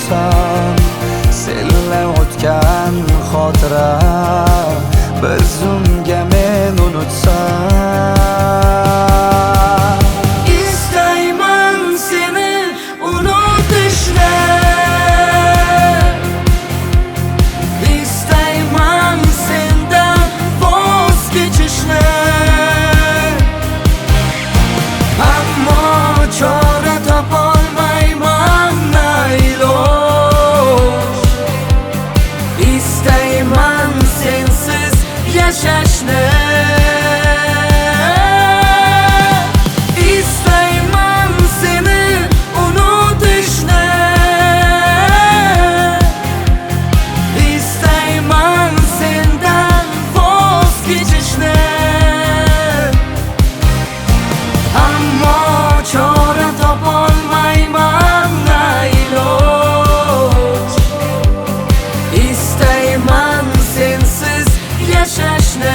unutsan, senla o'tgan xotira bir zumga men unutsam. İstayman seni unutishni, İstayman sendan voz kechishni, ammo chora topolmayman nailoj. İstayman sensiz yashashni, İstayman seni unutishni, İstayman sendan voz kechishni, ammo chora topolmayman nailoj. İstayman sensiz yashashni.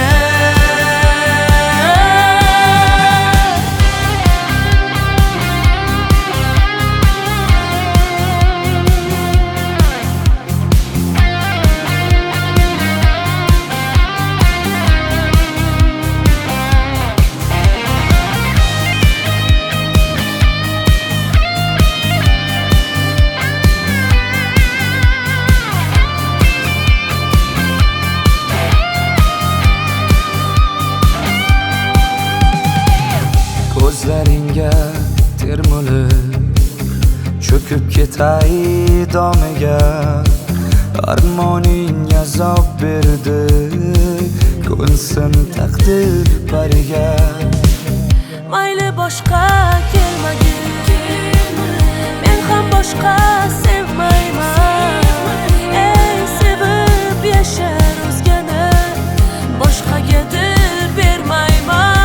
Ko'zlaringga termulib cho'kib ketay domiga, armoning azob berdi ko'nsin taqdir pariga. Mayli boshqa kelmagin, men ham boshqa sevmayman. Ey sevib yashar o'zgani, boshqaga dil bermayman.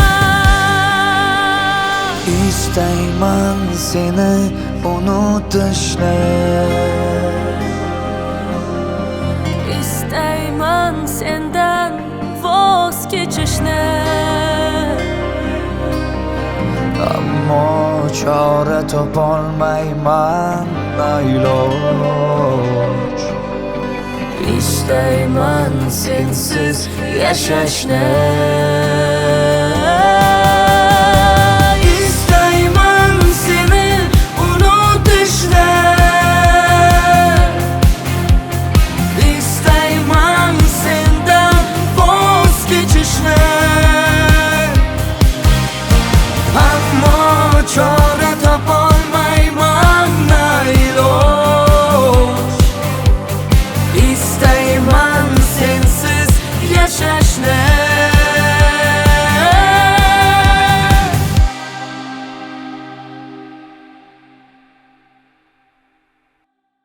İstayman seni unutishni, İstayman sendan voz kechishni, ammo chora topolmayman nailoj. İstayman sensiz yashashni.